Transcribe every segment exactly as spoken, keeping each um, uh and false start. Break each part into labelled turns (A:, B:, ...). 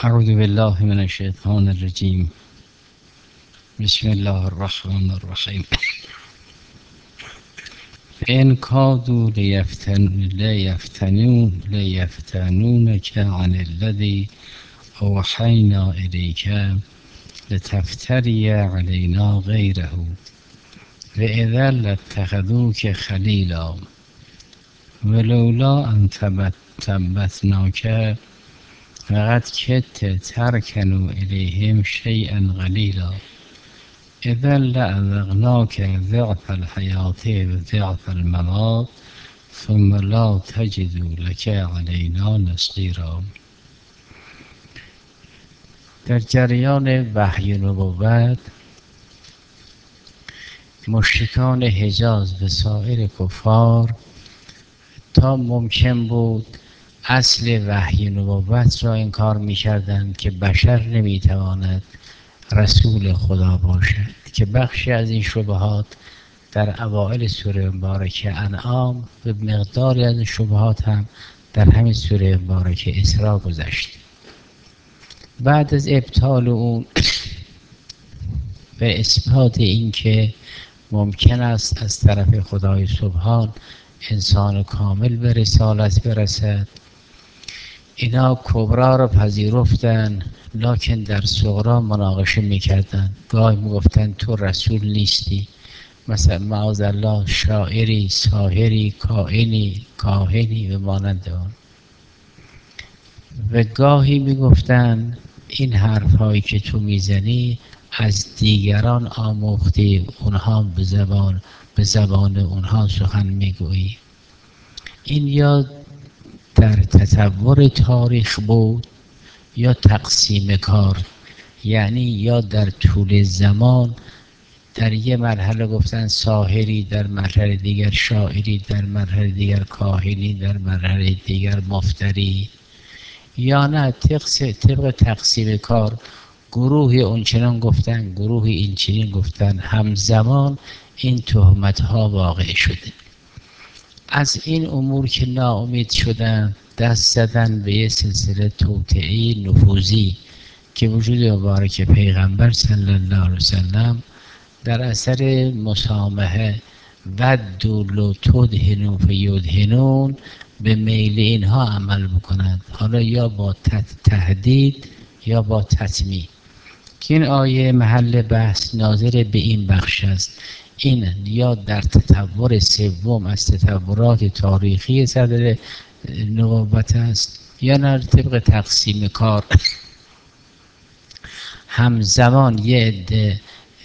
A: اعوذ بالله من الشیطان الرجیم. بسم الله الرحمن الرحیم. فإن كادوا لیفتن لیفتنون لیفتنونك عن الذي أوحينا إليك لتفتري علينا غيره وإذا لاتخذوك خليلا ولولا أن ثبتناك فقد كدت تركن إليهم شيئا قليلا إذا لأذقناك ضعف الحياة وضعف الممات ثم لا تجد لك علينا نصيرا. در جریان وحی نبوت مشرکان حجاز و سایر کفار تا ممکن بود اصل وحی نبوت را انکار می کردند که بشر نمی تواند رسول خدا باشد، که بخشی از این شبهات در اوائل سوره مبارکه انعام و مقداری از این شبهات هم در همین سوره مبارکه اسراء گذشت. بعد از ابطال اون و اثبات این که ممکن است از طرف خدای سبحان انسان کامل به رسالت برسد، اینا کبرا رو پذیرفتن، لکن در صغرا مناقشه میکردن. گاهی میگفتن تو رسول نیستی، مثلا معاذالله شاعری، ساحری، کائنی، کاهنی و مانند آن. و گاهی میگفتن این حرف هایی که تو میزنی از دیگران آموختی، اونها به زبان به زبان اونها سخن میگویی. این یا در تطور تاریخ بود یا تقسیم کار، یعنی یا در طول زمان در یه مرحله گفتن ساحری، در مرحله دیگر شاعری، در مرحله دیگر کاهنی، در مرحله دیگر مفتری، یا نه طبق تقسیم کار گروهی اونچنان گفتن، گروهی این چنین گفتن، همزمان این تهمت ها واقع شده. از این امور که ناامید شدن، دست زدن به یه سلسله توطئه نفوذی که وجود مبارک پیغمبر صلی الله علیه وسلم در اثر مسامحه ودوا لو تدهنوا فیدهنون به میل اینها عمل بکنند، حالا یا با تهدید یا با تطمیع. که این آیه محل بحث ناظر به این بخش است. این یا در تطور سوم از تطورات تاریخی صدر نبوت است، یا نه طبق تقسیم کار همزمان یه عده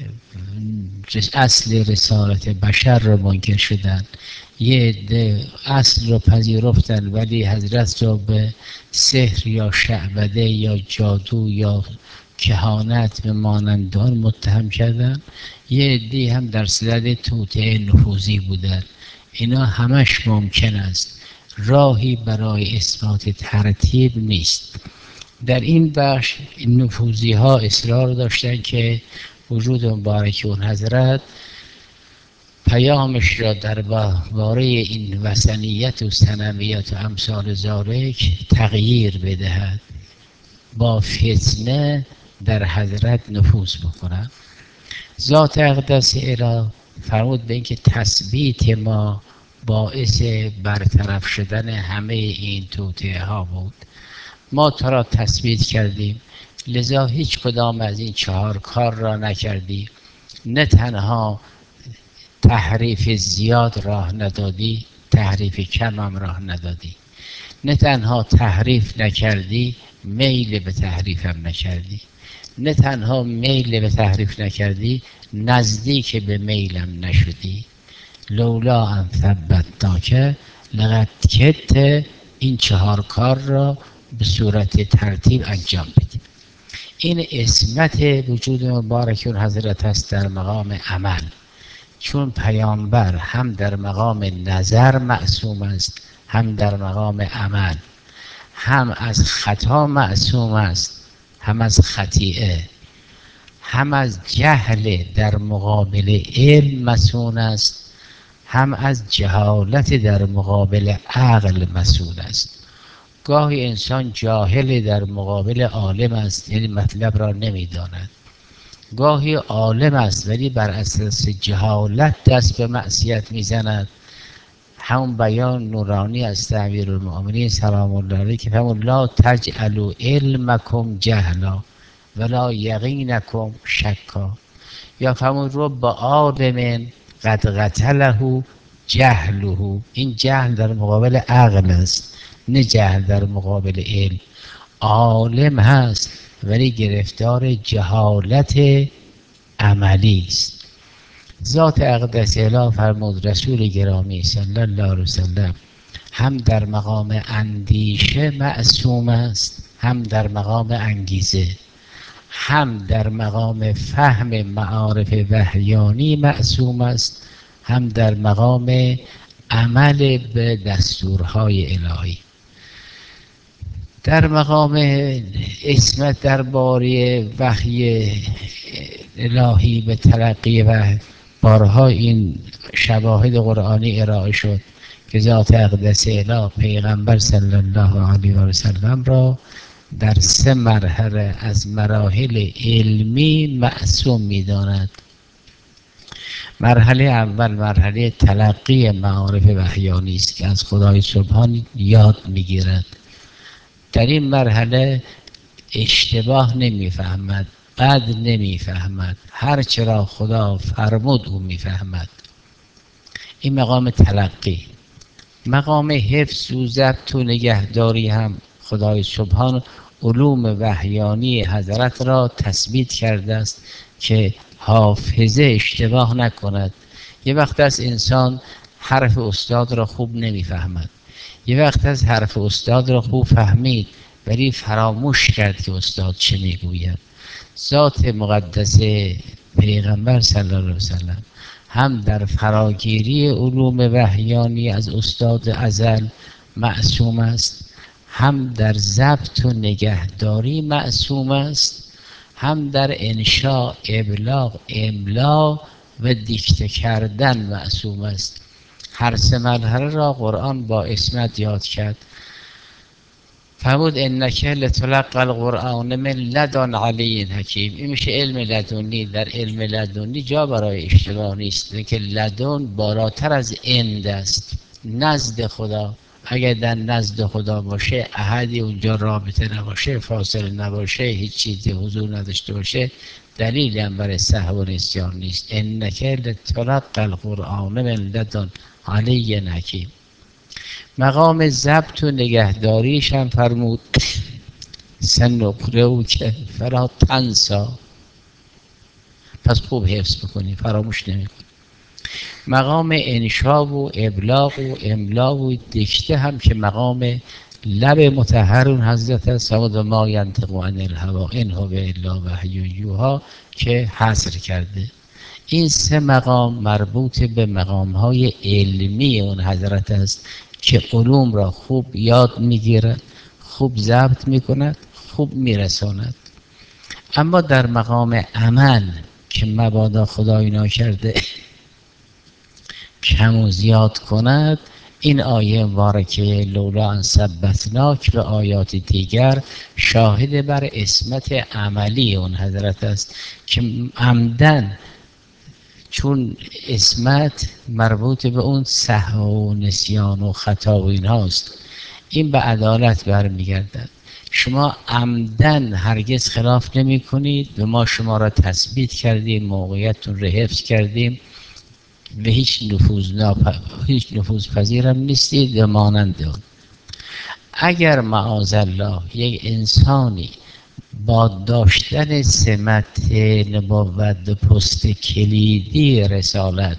A: اصل رسالت بشر رو منکر شدن، یه عده اصل رو پذیرفتن ولی حضرت را به سحر یا شعبده یا جادو یا کهانت به مانندان متهم کردن، یه عده هم در صدد توطئه نفوذی بودن. اینا همش ممکن است، راهی برای اثبات ترتیب نیست. در این بخش این نفوذی ها اصرار داشتن که وجود مبارک اون حضرت پیامش را در باره این وثنیت و صنمیت و امثال ذالک تغییر بدهد، با فتنه در حضرت نفوذ بکنند. ذات اقدس الهی فرمود به اینکه تثبیت ما باعث برطرف شدن همه این توطئه ها بود. ما تو را تثبیت کردیم، لذا هیچ کدام از این چهار کار را نکردی. نه تنها تحریف زیاد راه ندادی، تحریف کم هم راه ندادی. نه تنها تحریف نکردی، میل به تحریف هم نکردی. نه تنها میل به تحریف نکردی، نزدیک به میلم نشدی. لولا ان ثبتناک لقد کدت این چهار کار را به صورت ترتیب انجام بدی. این عصمت وجود مبارک اون حضرت است در مقام عمل، چون پیامبر هم در مقام نظر معصوم است، هم در مقام عمل، هم از خطا معصوم است، هم از خطیئه، هم از جهل در مقابل علم مسئول است، هم از جهالت در مقابل عقل مسئول است. گاهی انسان جاهل در مقابل عالم است، یعنی مطلب را نمیداند. گاهی عالم است ولی بر اساس جهالت دست به معصیت میزند. همون بیان نورانی از امیرالمؤمنین سلام الله علیه که فرمود لا تجعلوا علمکم جهلا ولا یقینکم شکا، یا فرمود رب عالم قد قتله جهله. این جهل در مقابل عقل است، نه جهل در مقابل علم. عالم هست ولی گرفتار جهالت عملی است. ذات اقدس اله فرمود رسول گرامی صلی الله علیه وسلم هم در مقام اندیشه معصوم است، هم در مقام انگیزه، هم در مقام فهم معارف وحیانی معصوم است، هم در مقام عمل به دستورهای الهی. در مقام عصمت درباره وحی الهی به تلقی وحی بارها این شواهد قرآنی ارائه شد که ذات اقدس اله پیغمبر صلی الله علیه و سلم را در سه مرحله از مراحل علمی معصوم می‌داند. مرحله اول مرحله تلقی معارف وحیانی است که از خدای سبحان یاد می‌گیرد. در این مرحله اشتباه نمی‌فهمد، بد نمی‌فهمد، هر چرا خدا فرمود او می‌فهمد. این مقام تلقی. مقام حفظ و ضبط و نگهداری هم خدای سبحان علوم وحیانی حضرت را تثبیت کرده است که حافظه اشتباه نکند. یه وقت از انسان حرف استاد را خوب نمیفهمد، یه وقت از حرف استاد را خوب فهمید ولی فراموش کرد که استاد چه میگوید. ذات مقدس پیغمبر صلی الله علیه وسلم هم در فراگیری علوم وحیانی از استاد ازل معصوم است، هم در ضبط و نگهداری معصوم است، هم در انشاء، ابلاغ، املا و دیکته کردن معصوم است. هر سه مرحله را قرآن با عصمت یاد کرد. فرمود انک لتلقی القرآن من لدن علی حکیم. این میشه علم لدنی. در علم لدنی جا برای اشتباه نیست که لدن بالاتر از عند است، نزد خدا. اگر در نزد خدا باشه، احدی اونجا رابطه نباشه، فاصله نباشه، هیچ چیزی حضور نداشته باشه، دلیلی هم برای سهو و نسیان نیست. انک لتلقی القرآن من لدن علی حکیم. مقام ضبط و نگهداریش هم فرمود سنقرئک فلا تنسی، پس خوب حفظ بکنی، فراموش نمیکنی. مقام انشا و ابلاغ و املا و دیکته هم که مقام لب مطهر اون حضرت است، و ما ینطق عن الهوی ان هو الا وحی یوحی که حصر کرده. این سه مقام مربوط به مقام‌های علمی اون حضرت است که علوم را خوب یاد میگیرد، خوب ضبط میکند، خوب میرساند. اما در مقام عمل که مبادا خدای ناکرده کم و زیاد کند، این آیه مبارکه لولا ان ثبتناک و آیات دیگر شاهد بر عصمت عملی اون حضرت است که عمدن، چون عصمت مربوط به اون سهو و نسیان و خطا و این هاست، این به عدالت برمیگردد. شما عمدن هرگز خلاف نمی کنید و ما شما را تثبیت کردیم، موقعیتتون را حفظ کردیم و هیچ نفوذ ناپ... هیچ نفوذ پذیرم نیستید و مانند اون. اگر معاذالله یک انسانی با داشتن سمت نبوت پست کلیدی رسالت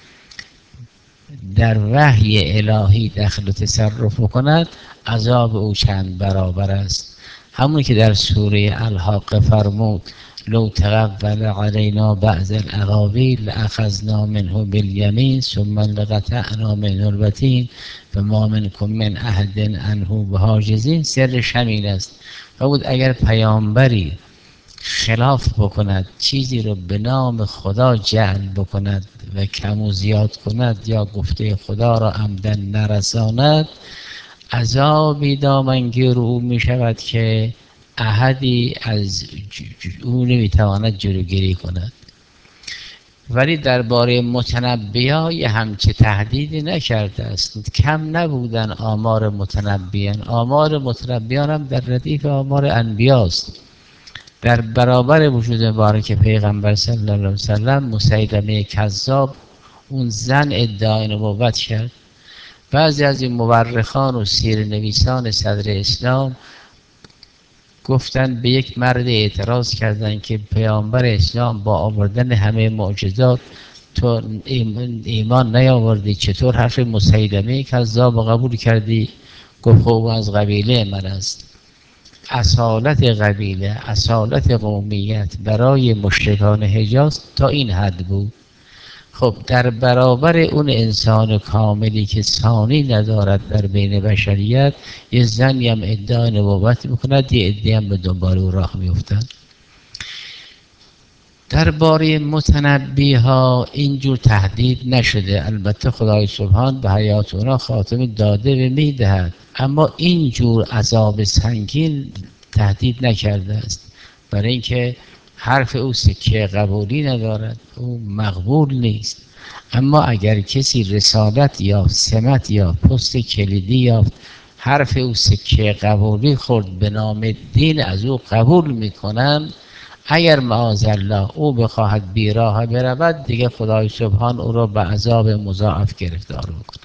A: در وحی الهی دخل و تصرف کند، عذاب او چند برابر است. همون که در سوره الحاقه فرمود لو تقول علینا بعض الاقاویل لاخذنا منه بالیمین ثم لقطعنا منه الوتین فما منکم من احد عنه بحاجزین. سرش همین است. فرمود اگر پیامبری خلاف بکند، چیزی رو به نام خدا جعل بکند و کم و زیاد کند یا گفته خدا را عمدن نرساند، عذابی دامنگیر او می شود که احدی از او نمیتواند جلوگیری کند. ولی درباره متنبیان یه همچه تهدیدی نکرده است. کم نبودن آمار متنبیان. آمار متنبیان هم در ردیف آمار انبیاست. در برابر وجود مبارک پیغمبر صلی الله علیه وسلم مسیلمه کذاب اون زن ادعای نبوت کرد. بعضی از این مورخان و سیرنویسان صدر اسلام گفتن، به یک مرد اعتراض کردند که پیامبر اسلام با آوردن همه معجزات تو ایمان نیاوردی، چطور حرف مسیلمه کذاب قبول کردی؟ گفت او از قبیله من است. اصالت قبیله، اصالت قومیت برای مشرکان حجاز تا این حد بود. خب در برابر اون انسان کاملی که ثانی ندارد در بین بشریت، یه زنی هم ادعای نبوت میکند، یه ادعای هم به دنبال او راه میفتند. درباره متنبی ها اینجور تهدید نشده. البته خدای سبحان به حیات اونا خاتمه داده و میدهد، اما اینجور عذاب سنگین تهدید نکرده است، برای اینکه حرف او سکه قبولی ندارد، او مقبول نیست. اما اگر کسی رسالت یا سمت یا پست کلیدی یافت، حرف او سکه قبولی خورد، به نام دین از او قبول میکنن، اگر معاذالله او بخواهد بیراه برود، دیگه خدای سبحان او را به عذاب مضاعف گرفتار میکنه.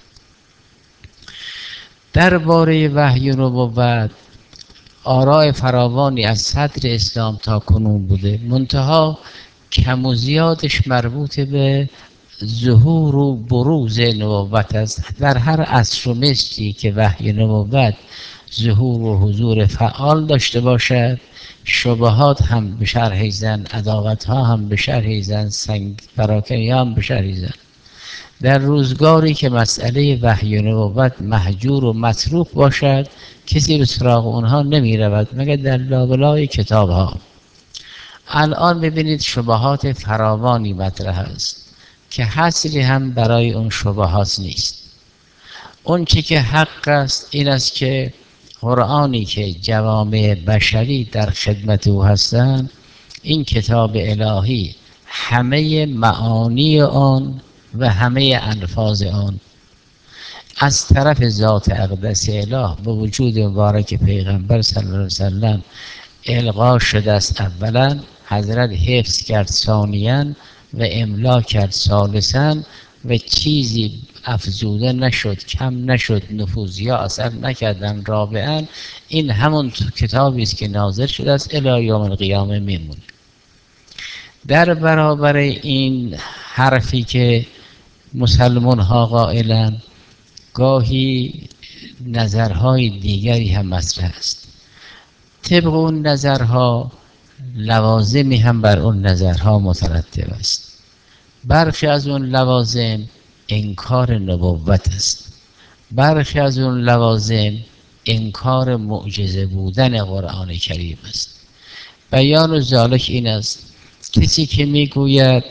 A: درباره وحی و نبوت آراء فراوانی از صدر اسلام تا کنون بوده، منتها کم و زیادش مربوط به ظهور و بروز نبوت است. در هر عصر و مصری که وحی نبوت ظهور و حضور فعال داشته باشد، شبهات هم به شرح زن، عداوت ها هم به شرح زن، سنگ پراکنی هم به شرح زن. در روزگاری که مسئله وحی و نبوت محجور و متروک باشد، کسی به سراغ اونها نمی رود مگر در لابلای کتاب ها. الان ببینید شبهات فراوانی مطرح است که حاصلی هم برای اون شبهات نیست. اون چی که حق است این است که قرآنی که جوامع بشری در خدمت او هستند، این کتاب الهی همه معانی آن و همه الفاظ آن از طرف ذات اقدس اله به وجود مبارک پیغمبر صلی الله علیه وسلم القا شده است. اولا حضرت حفظ کرد، ثانیاً و املا کرد، ثالثاً و چیزی افزوده نشد، کم نشد، نفوذی ها اثر نکردن، رابعاً این همون کتابی است که نازل شده است الی یوم القیامه میمونه. در برابر این حرفی که مسلمان ها قائلن، گاهی نظرهای دیگری هم مطرح است. طبق اون نظرها لوازمی هم بر اون نظرها مترتب است. برخی از اون لوازم انکار نبوت است، برخی از اون لوازم انکار معجزه بودن قرآن کریم است. بیان ذالک این است، کسی که میگوید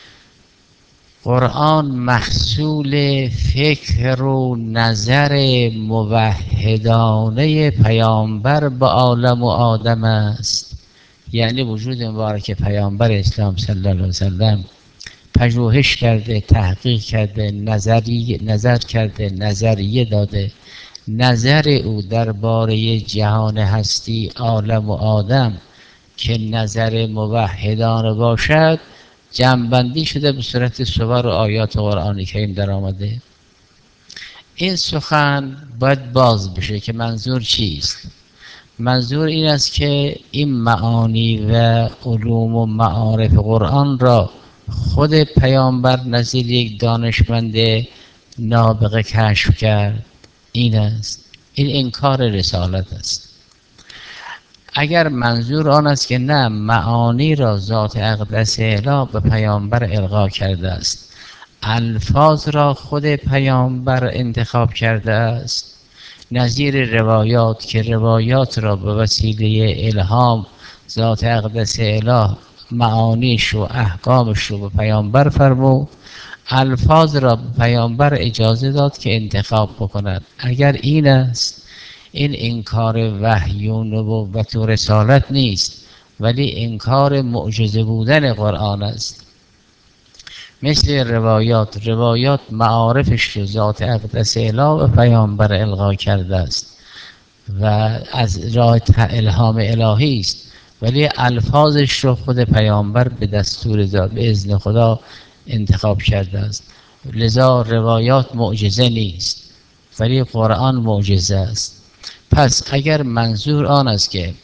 A: قرآن محصول فکر و نظر موحدانه پیامبر به عالم و آدم است، یعنی وجود مبارک پیامبر اسلام صلی الله علیه وسلم پژوهش کرده، تحقیق کرده، نظری نظر کرده، نظریه داده، نظر او درباره جهان هستی، عالم و آدم که نظر موحدانه باشد، جمع‌بندی شده به صورت سور و آیات قرآن کریم در آمده. این سخن باید باز بشه که منظور چیست. منظور این است که این معانی و علوم و معارف قرآن را خود پیامبر نزد یک دانشمند نابغه کشف کرد، این است. این انکار رسالت است. اگر منظور آن است که نه، معانی را ذات اقدس اله به پیامبر القا کرده است، الفاظ را خود پیامبر انتخاب کرده است، نظیر روایات که روایات را به وسیله الهام ذات اقدس اله معانیش و احکامش رو به پیامبر فرمود، الفاظ را به پیامبر اجازه داد که انتخاب بکند. اگر این است این انکار وحی و نبوت و رسالت نیست، ولی انکار معجزه بودن قرآن است. مثل روایات روایات معارفش رو ذات اقدس اله و پیامبر القا کرده است و از راه الهام الهی است، ولی الفاظش رو خود پیامبر به دستور ذات به اذن خدا انتخاب کرده است. لذا روایات معجزه نیست، ولی قرآن معجزه است. پس اگر منظور آن است که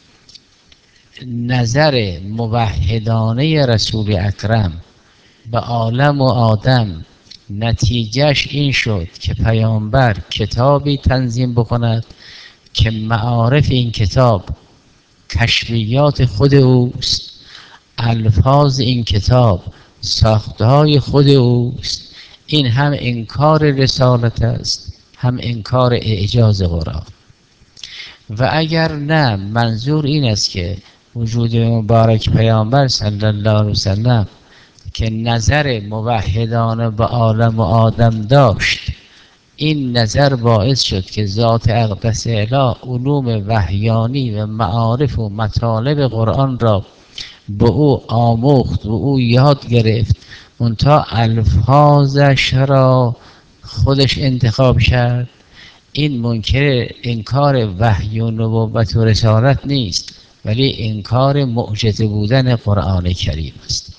A: نظر موحدانه رسول اکرم به عالم و آدم نتیجهش این شد که پیامبر کتابی تنظیم بکند که معارف این کتاب کشفیات خود اوست، الفاظ این کتاب ساختهای خود اوست، این هم انکار رسالت است، هم انکار اعجاز قرآن. و اگر نه منظور این است که وجود مبارک پیامبر صلی الله علیه وسلم که نظر موحدانه به عالم و آدم داشت، این نظر باعث شد که ذات اقدس اله علوم وحیانی و معارف و مطالب قرآن را به او آموخت و او یاد گرفت، منتها الفاظش را خودش انتخاب کرد. این منکر انکار وحی و نبوت و رسالت نیست، ولی انکار معجزه بودن قرآن کریم است.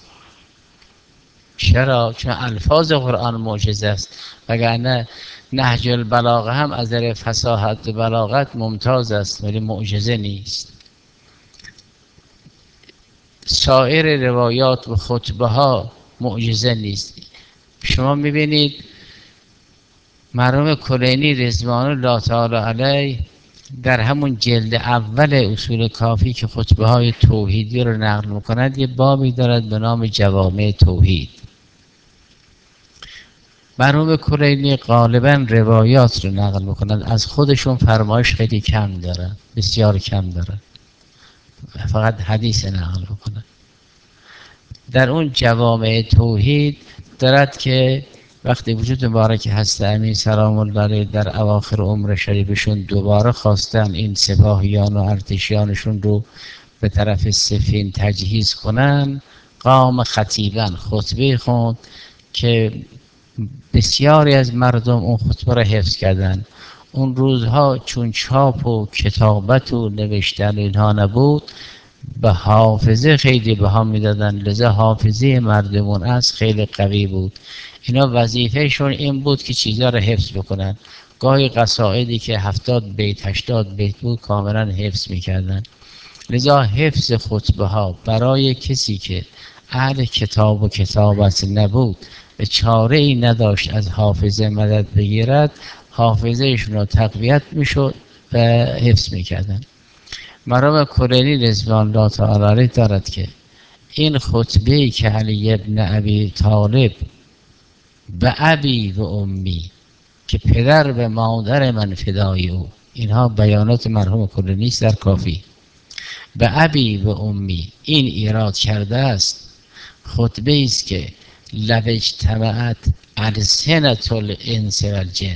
A: چرا؟ چون الفاظ قرآن معجزه است، وگرنه نهج البلاغه هم از نظر فصاحت و بلاغت ممتاز است، ولی معجزه نیست. سایر روایات و خطبه ها معجزه نیست. شما میبینید مرحوم کلینی رضوان الله تعالی علیه در همون جلد اول اصول کافی که خطبه های توحیدی رو نقل میکند یه بابی دارد به نام جوامع توحید. مرحوم کلینی غالبا روایات رو نقل میکنند، از خودشون فرمایش خیلی کم دارن، بسیار کم دارن، فقط حدیث نقل میکنند. در اون جوامع توحید دارد که وقتی وجود مبارک هست امین سلام الله علیه در اواخر عمر شریفشون دوباره خواستن این سپاهیان و ارتشیانشون رو به طرف سفین تجهیز کنن، قام خطیبا خطبه خوند که بسیاری از مردم اون خطبه را حفظ کردن. اون روزها چون چاپ و کتابت و نوشتن اینها نبود، به حافظه خیلی بها میدادن، لذا حافظه مردمون از خیلی قوی بود. اینا وظیفهشون این بود که چیزا رو حفظ بکنن. گاهی قصائدی که هفتاد بیت هشتاد بیت بود کاملا حفظ میکردن. لذا حفظ خطبه ها برای کسی که اهل کتاب و کتابت نبود به چاره ای نداشت از حافظه مدد بگیرد، حافظهشون رو تقویت میشد و حفظ میکردن. مرحوم کلینی رضوان الله تعالی علیه دارد که این خطبه‌ای که علی ابن ابی طالب به ابی و امی که پدر به مادر من فدای او، اینها بیانات مرحوم کلینی است در کافی، به ابی و امی این ایراد کرده است، خطبه است که لو اجتمعت السنة الانس والجن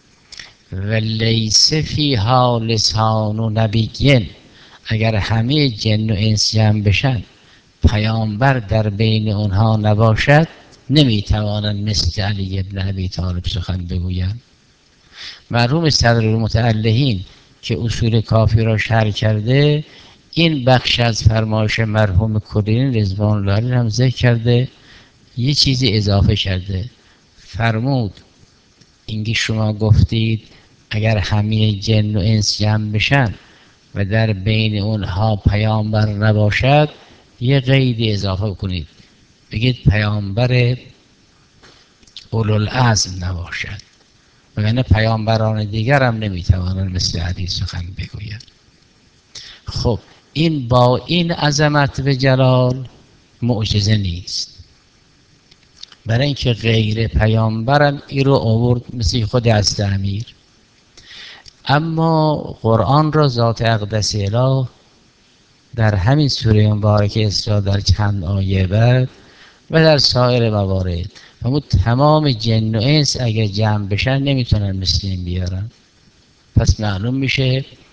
A: و لیس فیها لسان نبی، اگر همه جن و انس جمع بشن پیامبر در بین اونها نباشد نمیتوانند مثل علی ابن ابی طالب سخن بگویند. مرحوم صدر المتألهین که اصول کافی را شرح کرده این بخش از فرمایش مرحوم کلینی رضوان الله علیه هم ذکر کرده، یه چیزی اضافه کرده، فرمود اینکه شما گفتید اگر همه جن و انس جمع بشن و در بین اونها پیامبر نباشد یه قیدی اضافه کنید، بگید پیامبر اولوالعزم نباشد، وگرنه پیامبران دیگر هم نمیتوانند مثل علی سخن بگویند. خب این با این عظمت و جلال معجزه نیست، برای اینکه غیر پیامبرم این رو آورد مثل خود از امیر. اما قرآن را ذات اقدس اله در همین سوره مبارکه اسراء در چند آیه بعد و در سایر موارد فرمود تمام جن و انس اگر جمع بشن نمیتونن مثل این بیارن. پس معلوم میشه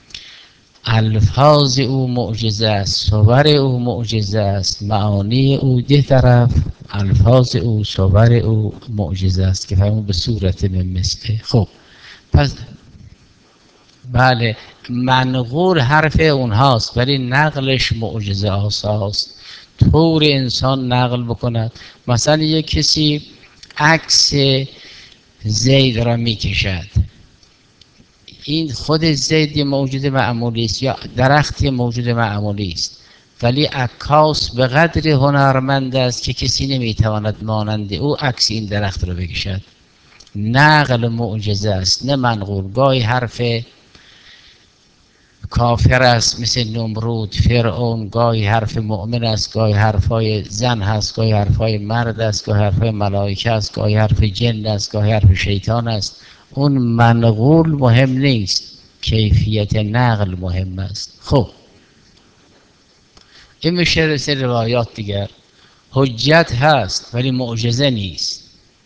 A: الفاظ او معجزه است، صور او معجزه است، معانی او یه طرف، الفاظ او، صور او معجزه است که همون به صورت مثله. خب پس بله، منقول حرف اونهاست ولی نقلش معجزه آساست. طور انسان نقل بکند، مثلا یک کسی عکس زید را میکشد، این خود زید یه موجود معمولی است یا درخت یه موجود معمولی است، ولی عکاس به قدر هنرمند است که کسی نمیتواند مانند او عکس این درخت را بکشد. نقل معجزه است نه منقول. گاهی حرف کافر است مثل نمرود، فرعون، گاهی حرف مؤمن است، گاهی حرفای زن هست، گاهی حرفای مرد است، گاهی حرفای ملائکه است، گاهی حرف جن است، گاهی حرف شیطان است. اون منقول مهم نیست، کیفیت نقل مهم است. خب این میشه رسل روایات دیگر. حجت هست ولی معجزه نیست.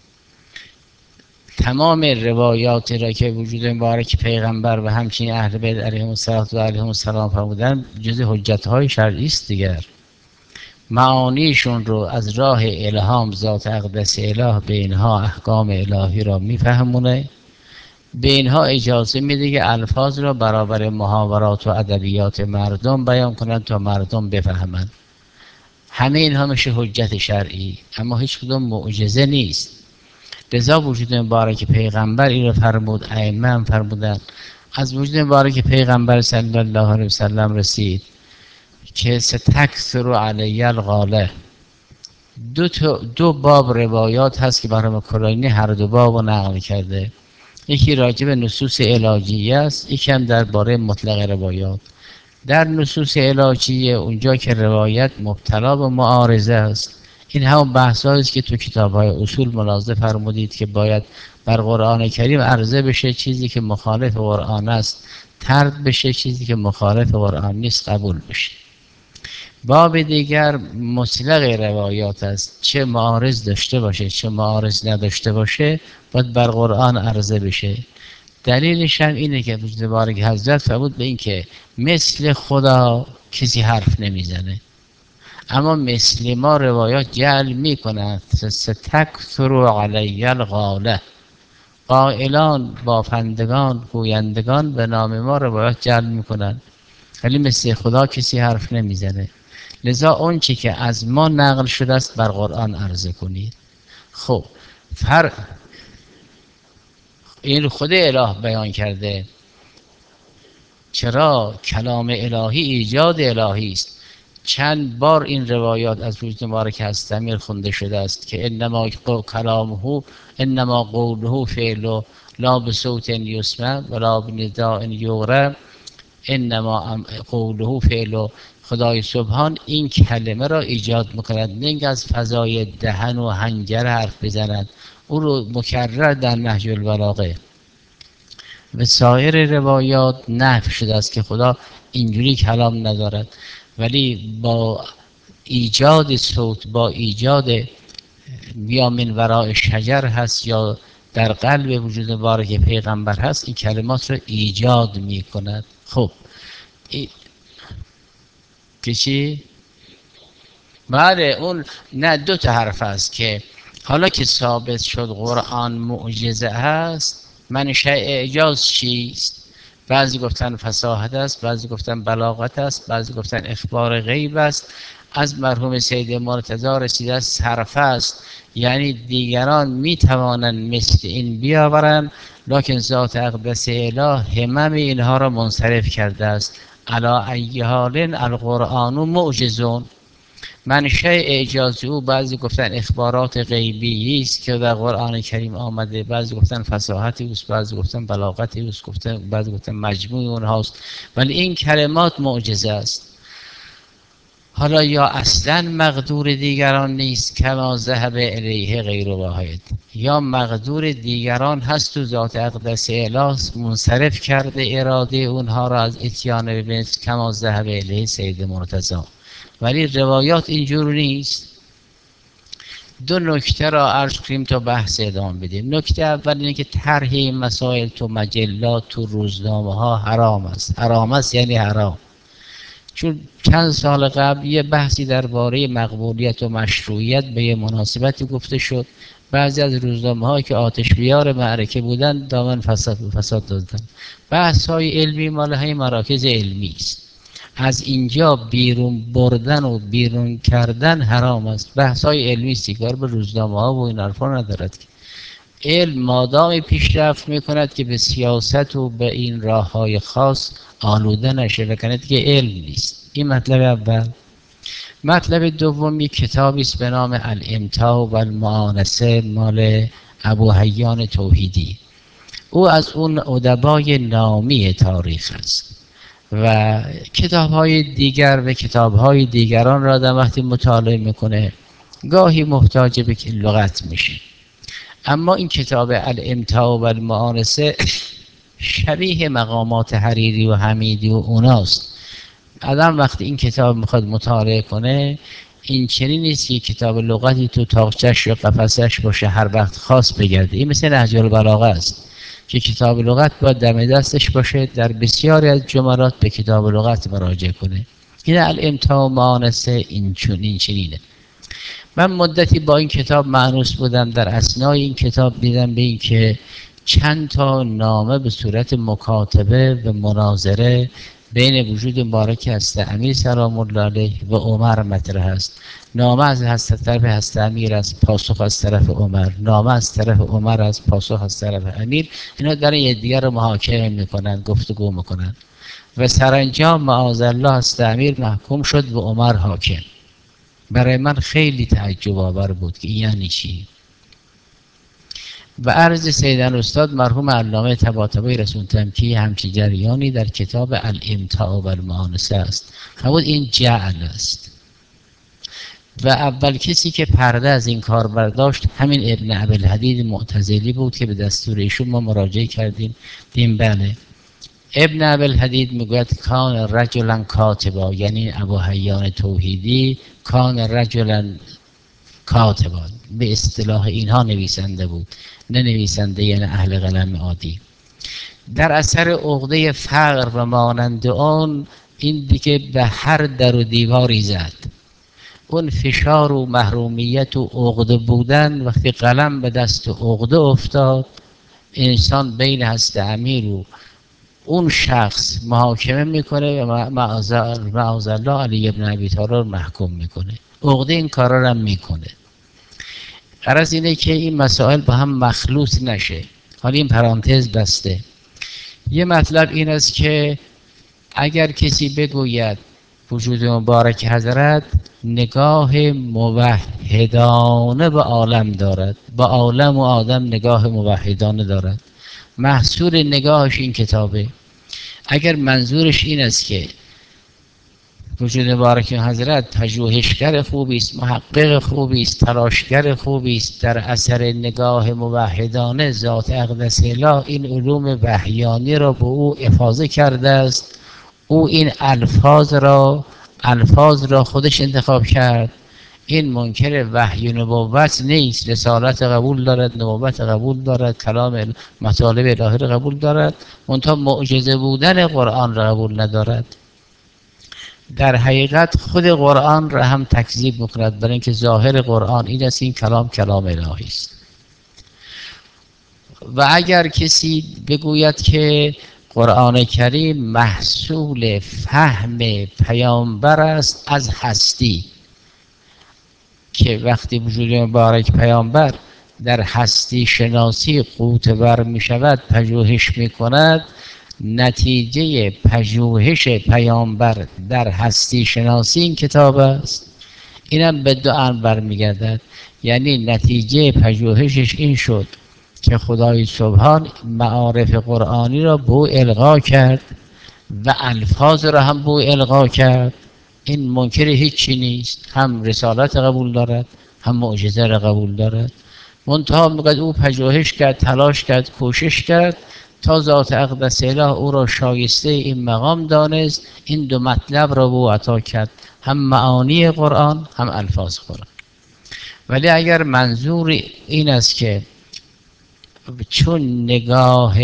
A: تمام روایاتی را که وجود مبارک پیغمبر و همچنین اهل بیت علیهم السلام و علیهم السلام فرمودن جز حجت های شرعی است دیگر. معانیشون رو از راه الهام ذات اقدس اله به اینها احکام الهی را میفهمونه، به اینها اجازه میده که الفاظ را برابر محاورات و ادبیات مردم بیان کنند تا مردم بفهمند. همه اینها میشه حجت شرعی، اما هیچ کدوم معجزه نیست. لذا وجود مبارک پیغمبر این رو فرمود، ائمه هم فرمودن. از وجود مبارک پیغمبر صلی الله علیه وسلم رسید که ستکثر علی الغاله. دو, دو باب روایات هست که برام کلینی هر دو باب رو نقل کرده. یکی راجع به نصوص علاجیه است، یکی هم درباره مطلق روایات. در نصوص علاجیه اونجا که روایت مبتلا به معارضه است، این همون بحث است که تو کتاب های اصول ملاحظه فرمودید که باید بر قرآن کریم عرضه بشه، چیزی که مخالف قرآن است طرد بشه، چیزی که مخالف قرآن نیست قبول بشه. باب دیگر مطلق روایات است، چه معارض داشته باشه چه معارض نداشته باشه باید بر قرآن عرضه بشه. دلیلش هم اینه که وجود بارک حضرت فرمود به این که مثل خدا کسی حرف نمیزنه، اما مثل ما روایات جعل میکنند. ستکثر علی الغاله، قائلان، بافندگان، گویندگان به نام ما روایات جعل میکنند، ولی مثل خدا کسی حرف نمیزنه. لذا اون چی که از ما نقل شده است بر قرآن عرضه کنید. خب فر این خود اله بیان کرده. چرا؟ کلام الهی ایجاد الهی است. چند بار این روایات از وجود مبارک هستمیر خونده شده است که انما کلامه انما قوله فعل لا بصوت یسمع ولا بنداء یغرى انما قوله فعل. خدای سبحان این کلمه را ایجاد میکند، نه اینکه از فضای دهن و حنجره حرف بزند. او رو مکرر در نهج البلاغه و سایر روایات نفی شده است که خدا اینجوری کلام ندارد، ولی با ایجاد صوت، با ایجاد یا من وراء شجر هست یا در قلب وجود مبارک پیغمبر هست، این کلمات را ایجاد می کند. خب ای... که چی؟ بله اون نه، دو تا حرف هست که حالا که ثابت شد قرآن معجزه هست، منشأ اعجاز چیست؟ بعضی گفتن فصاحت است، بعضی گفتن بلاغت است، بعضی گفتن اخبار غیب است. از مرحوم سید مرتضی رسیده است صرفه است، یعنی دیگران می توانند مثل این بیاورند، لکن ذات اقدس اله همم اینها را منصرف کرده است. علی ای حال القرآن معجزون. منشأ اعجاز او بعضی گفتن اخبارات غیبی است که در قرآن کریم آمده، بعضی گفتن فصاحتی است، بعضی گفتن بلاغتی است، گفتن بعضی گفتن مجموع اونهاست، ولی این کلمات معجزه است. حالا یا اصلا مقدور دیگران نیست کما ذهب الیه غیر واحد، یا مقدور دیگران هست تو ذات اقدس اله منصرف کرده اراده اونها را از اتیان ببینید کما ذهب الیه سید مرتضی. ولی روایات اینجور نیست. دو نکته را عرض کنیم تا بحث ادامه بدیم. نکته اول اینه که طرح این مسائل تو مجلات تو روزنامه ها حرام است. حرام است یعنی حرام. چون چند سال قبل یه بحثی درباره مقبولیت و مشروعیت به یه مناسبتی گفته شد، بعضی از روزنامه ها که آتش بیار معرکه بودن دامن فساد فساد دادن. بحث های علمی مال های مراکز علمی است، از اینجا بیرون بردن و بیرون کردن حرام است. بحث های علمی سیگار به روزنامه ها و این حرفا ندارد که علم مادام پیشرفت میکند که به سیاست و به این راه های خاص آلوده نشه و کند که علم نیست. این مطلب اول. مطلب دومی کتابی است به نام الامتاع و المؤانسه مال ابو حیان توحیدی. او از اون ادبای نامی تاریخ است و کتاب های دیگر و کتاب های دیگران را در وقتی مطالعه میکنه گاهی محتاج به لغت میشه. اما این کتاب الامتاع و المؤانسه شبیه مقامات حریری و حمیدی و اوناست. آدم وقتی این کتاب میخواد مطالعه کنه این چنین نیست که کتاب لغتی تو تاقچش یا قفسش باشه هر وقت خاص بگرده. این مثل نهج البلاغه است که کتاب لغت باید دم دستش باشه، در بسیاری از جملات به کتاب لغت مراجعه کنه. این الامتاع و المؤانسه این چنین چنینه. من مدتی با این کتاب مانوس بودم. در اثنای این کتاب دیدم به این که چند تا نامه به صورت مکاتبه و مناظره بین وجود مبارک هست امیر سلام الله علیه و عمر مطرح است. نامه از هست طرف هست امیر است، پاسخ از طرف عمر. نامه از طرف عمر است، پاسخ از طرف امیر. اینا دارن یکدیگر رو محاکمه میکنن، گفتگو میکنن و سرانجام معاذالله هست امیر محکوم شد و عمر حاکم. برای من خیلی تعجب آور بود که این یعنی چی. و عرض سیدن استاد مرحوم علامه طباطبایی رسول تمکی همچی جریانی در کتاب الامتاع و المؤانسه است. فرمود این جعل است و اول کسی که پرده از این کار برداشت همین ابن ابوالحدید معتزلی بود که به دستور ایشون ما مراجعه کردیم. دیم بله ابن ابوالحدید میگوید کان رجلا کاتبا، یعنی ابو حیان توحیدی کان رجلا کاتبا، به اصطلاح اینها نویسنده بود، نه نویسنده یعنی اهل قلم عادی. در اثر عقده فقر و مانند آن این دیگه به هر در و دیواری زد. اون فشار و محرومیت و عقده بودن وقتی قلم به دست عقده افتاد انسان بین هست امیر و اون شخص محاکمه میکنه و معاذالله علی ابن ابی طالب رو محکوم میکنه. عقده این کارا رو هم میکنه. غرض اینه که این مسائل با هم مخلوط نشه. حالا این پرانتز بسته. یه مطلب این است که اگر کسی بگوید وجود مبارک حضرت نگاه موحدانه به عالم دارد، با عالم و آدم نگاه موحدانه دارد، محصول نگاهش این کتابه. اگر منظورش این است که وجود مبارک حضرت پژوهشگر خوبی است، محقق خوبی است، تلاشگر خوبی است، در اثر نگاه موحدانه ذات اقدس اله این علوم وحیانی را به او افاضه کرده است، او این الفاظ را الفاظ را خودش انتخاب کرد، این منکر وحی و نبوت نیست، رسالت قبول دارد، نبوت قبول دارد، کلام مطالب الهی را قبول دارد، منتها معجزه بودن قرآن را قبول ندارد. در حقیقت خود قرآن را هم تکذیب میکند، برای اینکه ظاهر قرآن این است این کلام کلام الهی است. و اگر کسی بگوید که قرآن کریم محصول فهم پیامبر است از هستی، که وقتی وجود مبارک پیامبر در هستی شناسی قوتور می شود پژوهش می کند، نتیجه پژوهش پیامبر در هستی شناسی این کتاب است. اینم به دو امر برمیگردد. یعنی نتیجه پژوهشش این شد که خدای سبحان معارف قرآنی را به او القا کرد و الفاظ را هم به او القا کرد. این منکر هیچی نیست، هم رسالت قبول دارد هم معجزه را قبول دارد. منتها میگه او پژوهش کرد، تلاش کرد، کوشش کرد تا ذات اقدس اله او را شایسته این مقام دانست، این دو مطلب را به او عطا کرد، هم معانی قرآن هم الفاظ قرآن. ولی اگر منظور این است که چون نگاه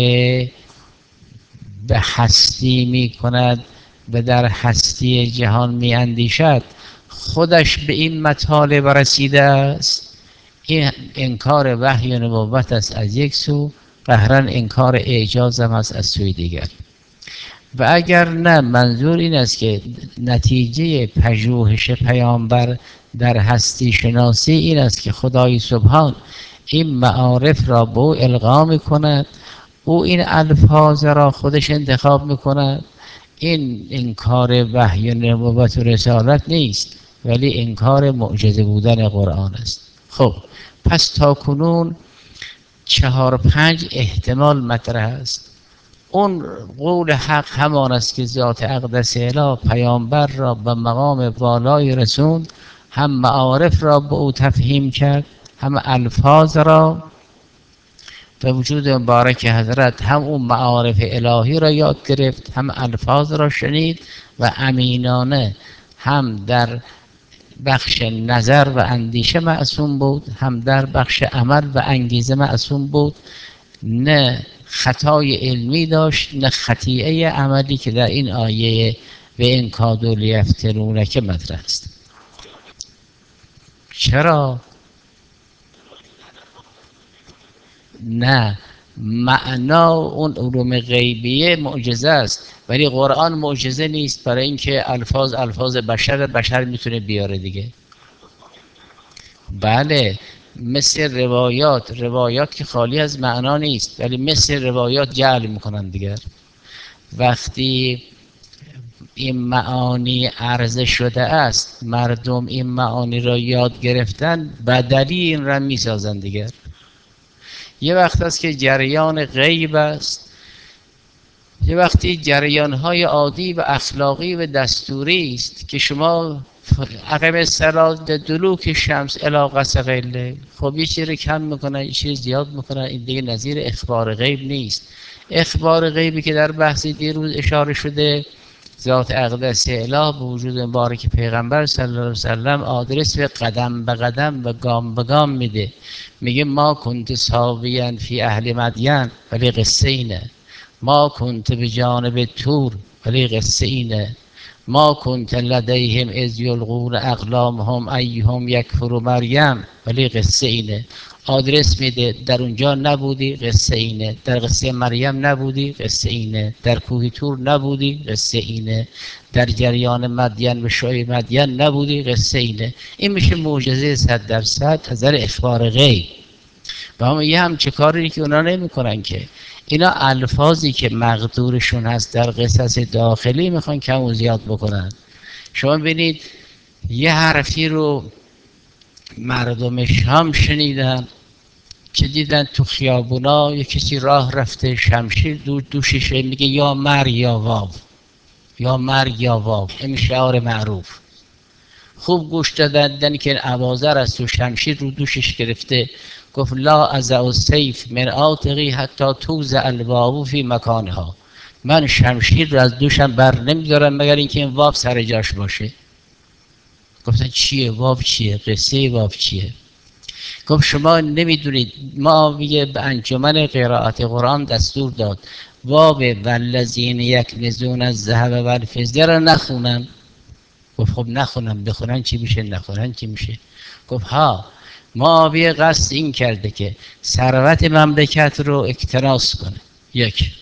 A: به هستی می کند و در هستی جهان می اندیشد، خودش به این مطالب رسیده است، این انکار وحی و نبوت است از یک سو، قهرا انکار اعجاز هم است از سوی دیگر. و اگر نه منظور این است که نتیجه پژوهش پیامبر در هستی شناسی این است که خدای سبحان این معارف را به او القا می کند، او این الفاظ را خودش انتخاب می کند، این انکار وحی و نبوت و رسالت نیست، ولی انکار معجزه بودن قرآن است. خب پس تا کنون چهار پنج احتمال مطرح است. اون قول حق همان است که ذات اقدس اله پیامبر را به مقام والای رسون، هم معارف را به او تفهیم کرد، هم الفاظ را به وجود مبارک حضرت، هم اون معارف الهی را یاد گرفت، هم الفاظ را شنید و امینانه هم در بخش نظر و اندیشه معصوم بود، هم در بخش عمل و انگیزه معصوم بود، نه خطای علمی داشت نه خطیئه عملی که در این آیه و این کادو لیفتنونک مطرح است. چرا؟ نه، معنا اون علوم غیبیه معجزه است، ولی قرآن معجزه نیست، برای اینکه الفاظ الفاظ بشر بشر میتونه بیاره دیگه. بله، مثل روایات روایات که خالی از معنا نیست، ولی مثل روایات جعل میکنن دیگر. وقتی این معانی عرضه شده است، مردم این معانی را یاد گرفتن، بدلی این را میسازن دیگر. یه وقت است که جریان غیب است، یه وقتی جریان های عادی و اخلاقی و دستوری است که شما عقب الصلاة دلوک شمس الی غسق اللیل، خب یه چیزی کم میکنن یه چیز زیاد میکنن، این دیگه نظیر اخبار غیب نیست. اخبار غیبی که در بحث دیروز اشاره شده، ذات اقدس اله به وجود مبارک پیغمبر صلی الله علیه و سلم آدرس به قدم به قدم و گام به گام میده. میگه ما کنت ساویاً فی اهل مدین، ولی قصه اینه. ما کنت به جانب تور، ولی قصه اینه. ما کنت لدیهم اذ یلقون اقلامهم ایهم یکفر مریم، ولی قصه اینه. آدرس میده در اونجا نبودی، قصه اینه. در قصه مریم نبودی، قصه اینه. در کوه تور نبودی، قصه اینه. در جریان مدین و شعیب مدین نبودی، قصه اینه. این میشه معجزه صد درصد از نظر اخبار غیب. و هم یه همچه کاری که اونا نمی کنن که اینا الفاظی که مقدورشون هست در قصص داخلی میخوان کم و زیاد بکنن. شما ببینید یه حرفی رو مردم شام شنیدن که دیدن تو خیابونا یه کسی راه رفته شمشیر دو دوششه، میگه یا مر یا واو، یا مرگ یا واو. این شعار معروف. خوب گوش دادن که عوازر از تو شمشیر رو دوشش گرفته، گفت لا ازع السیف من عاتقی حتی توزع الواو فی مکانها، من شمشیر رو از دوشم بر نمیدارم مگر اینکه این واو سر جاش باشه. گفتن چیه واو چیه؟ قصه واو چیه؟ گفت شما نمیدونید، ما میگه به انجمن قرائت قرآن دستور داد واو والذین یکنزون الذهب والفضه را نخونن. گفت خب نخونم، بخونن چی میشه؟ نخونن چی میشه؟ گفت ها، معاویه قصد این کرده که ثروت مملکت رو اکتناز کنه. یک،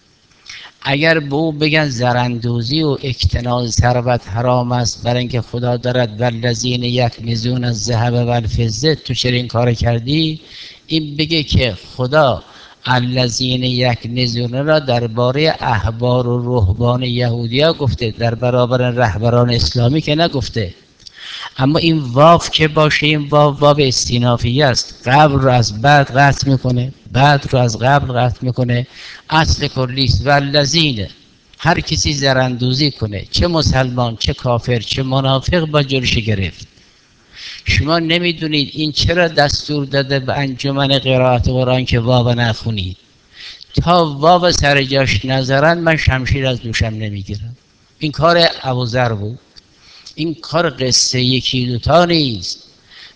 A: اگر به او بگن زراندوزی و اکتناز ثروت حرام است، برای اینکه خدا دارد والذین یکنزون الذهب والفضه، تو چرا این کار کردی؟ این بگه که خدا الذین یکنزون را درباره احبار و رهبان یهودیا گفته، در برابر رهبران اسلامی که نگفته. اما این واو که باشه، این واو واو استینافی است، قبل رو از بعد قطع میکنه، بعد رو از قبل قطع میکنه. اصل کلیست والذین، هر کسی زراندوزی کنه، چه مسلمان چه کافر چه منافق، با جلوش گرفت. شما نمیدونید این چرا دستور داده به انجمن قرائت قرآن که واو نخونید. تا واو سر جاش نذارن من شمشیر از دوشم نمیگیرم. این کار ابوذر بود. این کار قصه یکی دوتا نیست.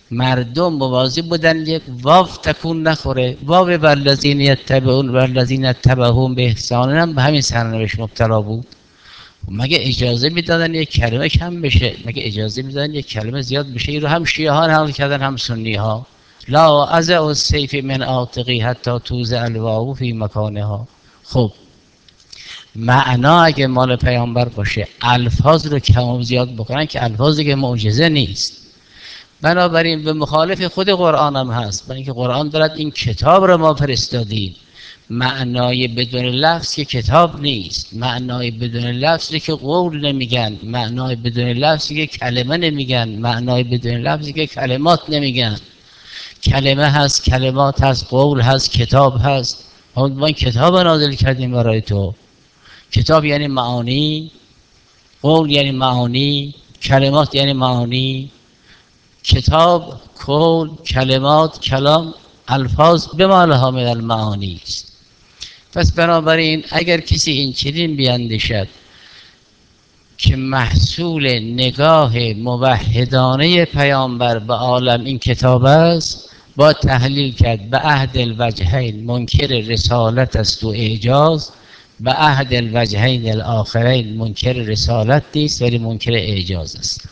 A: مردم مواظب بودن یک واو تکون نخوره. واو والذین یتبعون والذین یتبعون به احسان هم به همین سرنوشت مبتلا بود. مگه اجازه میدادن یک کلمه کم بشه؟ مگه اجازه میدادن یک کلمه زیاد بشه؟ این رو هم شیعه ها نقل کردن هم سنی ها. لا ازع السیف من عاتقی حتی توزع الواو فی مکانها. خب معنا اگه مال پیامبر باشه الفاظ رو کم و زیاد بکنن که الفاظی که معجزه نیست. بنابراین به مخالف خود قرآن هم هست، برای اینکه قرآن دارد این کتاب رو ما فرستادیم. معنای بدون لفظ که کتاب نیست، معنای بدون لفظی که قول نمیگن، معنای بدون لفظی که کلمه نمیگن، معنای بدون لفظی که کلمات نمیگن. کلمه هست، کلمات هست، قول هست، کتاب هست. ما کتاب نازل کردیم برای تو. کتاب یعنی معانی، قول یعنی معانی، کلمات یعنی معانی. کتاب، قول، کلمات، کلام، الفاظ به معناها من المعانی است. پس بنابراین اگر کسی این چنین بیندیشد که محصول نگاه موحدانه پیامبر به عالم این کتاب است، با تحلیل کرد به عهد الوجهین منکر رسالت است و اعجاز، به عهد الوجهین الاخرین منکر رسالت نیست ولی منکر اعجاز است.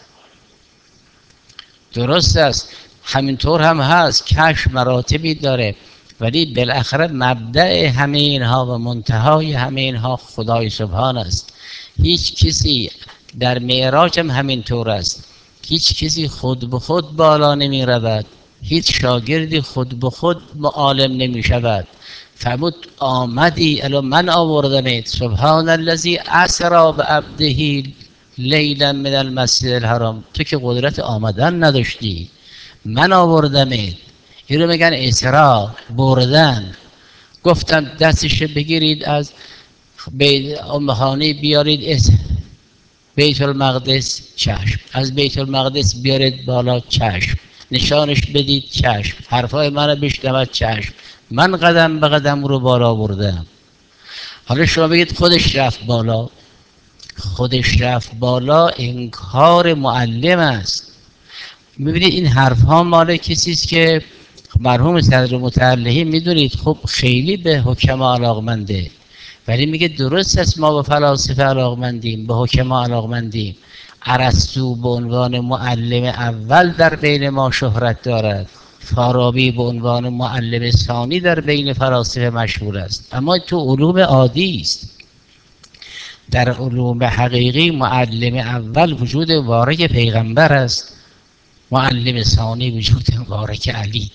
A: درست است، همینطور هم هست، کشف مراتبی داره، ولی بالاخره مبدأ همه اینها و منتهای همه اینها خدای سبحان است. هیچ کسی در معراج هم همینطور است، هیچ کسی خود به خود بالا نمی رود، هیچ شاگردی خود به خود معالم نمی شود. فرمود آمدی الان من آوردمت، سبحان الذی اسری بعبده لیلا من المسجد الحرام. تو که قدرت آمدن نداشتی، من آوردمت. این رو میگن اسرا، بردن. گفتم دستش بگیرید از بیت امهانی بیارید بیت المقدس، چشم. از بیت المقدس بیارید بالا، چشم. نشانش بدید، چشم. حرفای منو بشنود، چشم. من قدم به قدم رو بالا بردم. حالا شما بگید خودش رفت بالا. خودش رفت بالا انکار معلم است. میبینید این حرف ها مال کسی است که مرحوم صدر متعلهی میدونید خب خیلی به حکما علاقمنده، ولی میگه درست است ما به فلاسفه علاقمندیم، به حکما علاقمندیم. ارسطو به عنوان معلم اول در بین ما شهرت دارد، فارابی به عنوان معلم ثانی در بین فلاسفه مشهور است، اما تو علوم عادی است. در علوم حقیقی معلم اول وجود وارد پیغمبر است، معلم ثانی وجود وارد علی.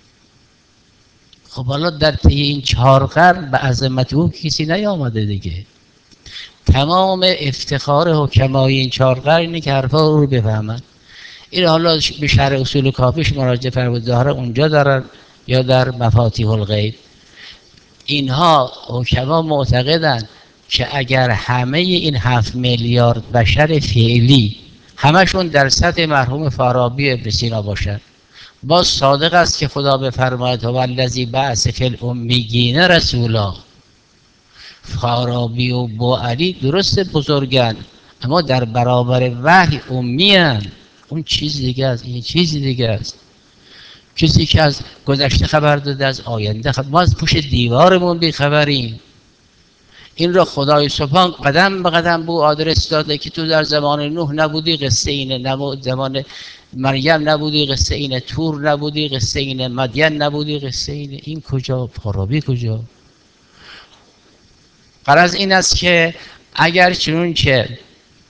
A: خب حالا در طی این چهار قرن به عظمت او کسی نیامده دیگه. تمام افتخار حکمای این چهار قرن اینه که حرفا رو بفهمن. این حالا به شرح اصول کافیش مراجعه فرمود، ظاهر اونجا دارن یا در مفاتیح الغیب. اینها حکما معتقدن که اگر همه این هفت میلیارد بشر فعلی همشون در سطح مرحوم فارابی ابن سینا باشن، باز صادق است که خدا بفرماید هو الذی بعث فی الامیین رسولا. فارابی و بوعلی درست بزرگن اما در برابر وحی امی هن. اون چیز دیگه است، این چیز دیگه است. کسی که از گذشته خبر داده، از آینده خبر، ما از پشت دیوارمون بیخبریم. این را خدای سبحان قدم به قدم به آدرس داده که تو در زمان نوح نبودی قصه اینه، نبود زمان مریم نبودی قصه اینه، تور نبودی قصه اینه، مدین نبودی قصه اینه. این کجا؟ فارابی کجا؟ غرض این است که اگر چنون که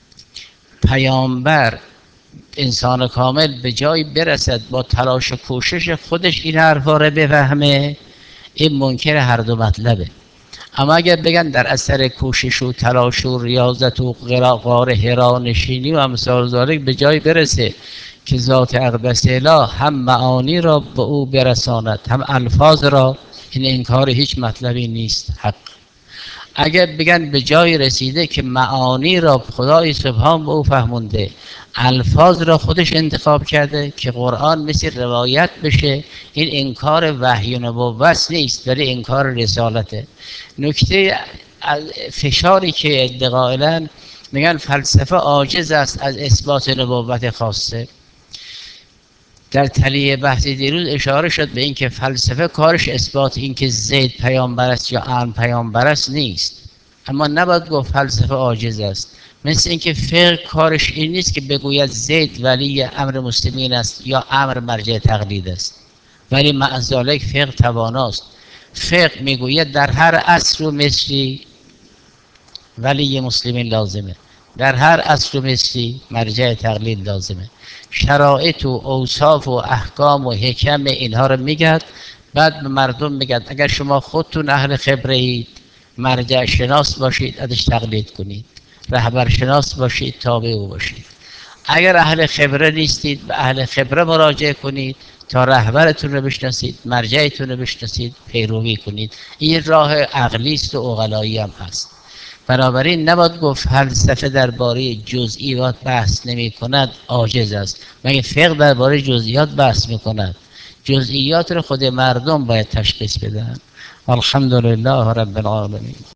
A: پیامبر انسان کامل به جایی برسد با تلاش و کوشش خودش این حرفا رو بفهمه، این منکر هر دو مطلبه. اما اگر بگن در اثر کوشش و تلاش و ریاضت و غار حرا نشینی و امثال ذالک به جای برسه که ذات اقدس اله هم معانی را به او برساند هم الفاظ را، این انکار هیچ مطلبی نیست، حق. اگر بگن به جای رسیده که معانی را خدای سبحان به او فهمونده، الفاظ را خودش انتخاب کرده که قرآن مثل روایت بشه، این انکار وحی و نبوت نیست ولی انکار رسالته. نکته فشاری که ادعایلن میگن فلسفه عاجز است از اثبات نبوت خاصه. در تلیه بحث دیروز اشاره شد به اینکه فلسفه کارش اثبات اینکه زید پیامبر است یا عن پیامبر است نیست، اما نباید گفت فلسفه عاجز است. مثل اینکه فقه کارش این نیست که بگوید زید ولی امر مسلمین است یا امر مرجع تقلید است، ولی مع ذلک فقه تواناست. فقه میگوید در هر عصر و مصری ولی مسلمین لازمه، در هر عصر و مصری مرجع تقلید لازمه. شرایط و اوصاف و احکام و حکم اینها رو میگد، بعد به مردم میگد اگر شما خودتون اهل خبره اید مرجع شناس باشید ازش تقلید کنید، رهبر شناس باشید تابع او باشید. اگر اهل خبره نیستید به اهل خبره مراجعه کنید تا رهبرتون رو بشناسید، مرجعتون رو بشناسید، پیروی کنید. این راه عقلی است و عقلایی هم هست. بنابراین نباید گفت فلسفه درباره جزئیات بحث نمی کند عاجز است، مگه فقه درباره جزئیات بحث می کند؟ جزئیات رو خود مردم باید تشخیص بدن. الحمدلله رب العالمین.